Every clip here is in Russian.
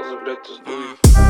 пауза, блядь, ты сдуй.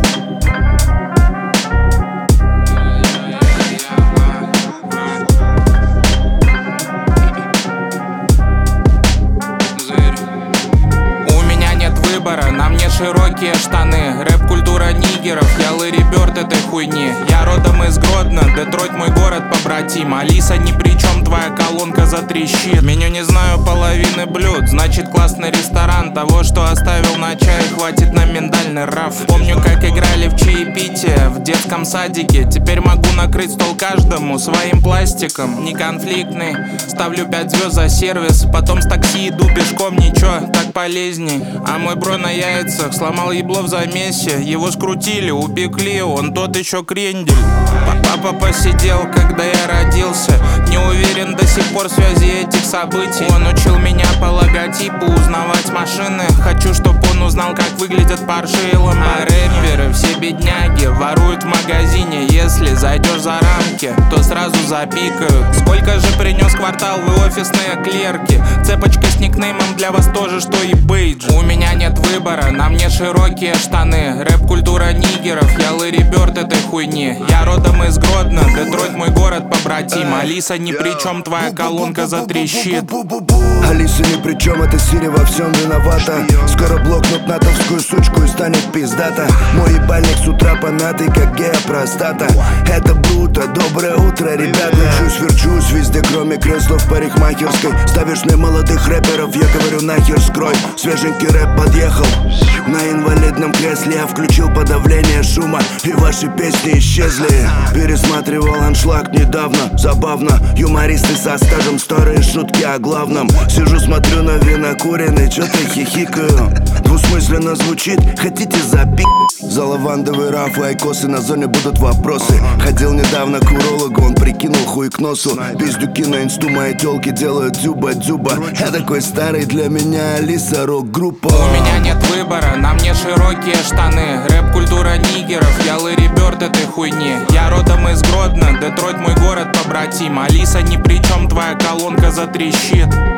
На мне широкие штаны, рэп-культура нигеров, я Лэри Бёрд этой хуйни. Я родом из Гродно, Детройт мой город побратим. Алиса ни при чем, твоя колонка затрещит. Меню не знаю половины блюд, значит классный ресторан. Того, что оставил на чай, хватит на миндальный раф. Помню, как играли в чаепитие в детском садике. Теперь могу накрыть стол каждому своим пластиком. Не конфликтный, ставлю 5 звезд за сервис. Потом с такси иду пешком, ничего, так полезней. А мой бро на яйцах сломал ебло в замесе. Его скрутили, упекли, он тот еще крендель. Папа посидел, когда я родился. Не уверен до сих пор в связи этих событий. Он учил меня по логотипу узнавать машины. Хочу, чтобы он узнал, как выглядят Порше и Ламбо. А рэперы все бедняги воруют в магазине. Если зайдешь за рамки, то сразу запикают. Сколько же принес квартал, вы офисные клерки. Цепочка с никнеймом для вас тоже, что и бейдж. У меня нет выбора, на мне широкие штаны. Рэп-культура нигеров, я Лэри Бёрд этой хуйни. Я родом из Гродно, Детройт мой город побратим. Алиса ни при чем, твоя колонка затрещит. Алиса ни при чем, это Сири во всем виновата. Скоро блокнут натовскую сучку и станет пиздата. Мой ебальник с утра помятый, как геопростата. Это Бруто, доброе утро, ребят. Верчусь везде, кроме кресла в парикмахерской. Ставишь мне молодых рэперов, я говорю нахер скрой. Свеженький рэп подъехал. На инвалидном кресле я включил подавление шума, и ваши песни исчезли. Пересматривал аншлаг недавно, забавно. Юмористы со стажем, старые шутки о главном. Сижу, смотрю на винокуренный, чё-то хихикаю. Двусмысленно звучит, хотите запи***? За лавандовый раф и айкосы на зоне будут вопросы. Ходил недавно к урологу, он прикинул хуй к носу. Пиздюки на инсту мои тёлки делают дзюба-дзюба. Я такой старый, для меня Алиса рок-группа. У меня нет выбора, на мне широкие штаны. Рэп-культура нигеров, я Лэри Бёрд этой хуйни. Я родом из Гродно, Детройт мой город побратим. Алиса ни при чем, твоя колонка затрещит.